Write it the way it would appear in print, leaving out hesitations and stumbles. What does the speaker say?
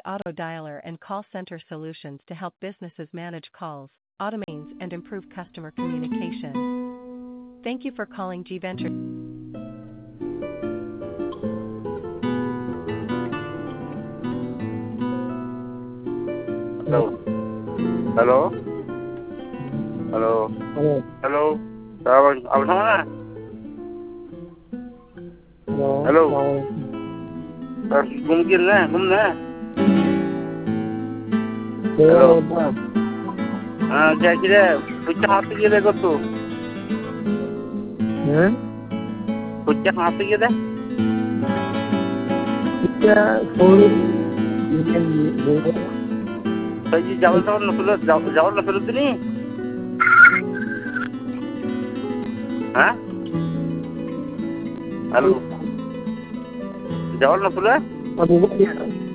auto dialer and call center solutions to help businesses manage calls, automate, and improve customer communication. Thank you for calling G Venture. Hello. Hello. Hello. Hello. Hello. Apa sana? Hello. Hello. Assalamualaikum. Mungkin lah, mungkin. Hello. Kira-kira puncak hati kita kau tu. Puncak hati kita. Kita full weekend dulu. Jadi jauh nak sulit ni. Hah? Halo. Jauh nak sulit? Abu Bakar.